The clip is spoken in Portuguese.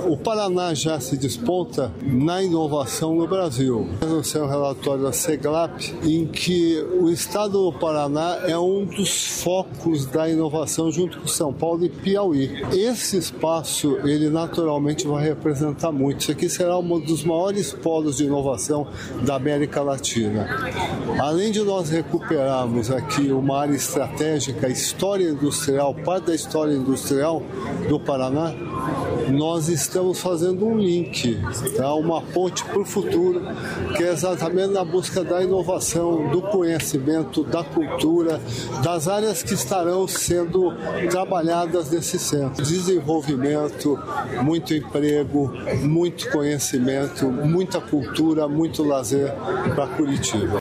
O Paraná já se desponta na inovação no Brasil. Esse é um relatório da SEGLAP, em que o estado do Paraná é um dos focos da inovação junto com São Paulo e Piauí. Esse espaço, ele naturalmente vai representar muito. Isso aqui será um dos maiores polos de inovação da América Latina. Além de nós recuperarmos aqui uma área estratégica, história industrial, parte da história industrial do Paraná, nós estamos fazendo um link, tá? Uma ponte para o futuro, que é exatamente na busca da inovação, do conhecimento, da cultura, das áreas que estarão sendo trabalhadas nesse centro. Desenvolvimento, muito emprego, muito conhecimento, muita cultura, muito lazer para Curitiba.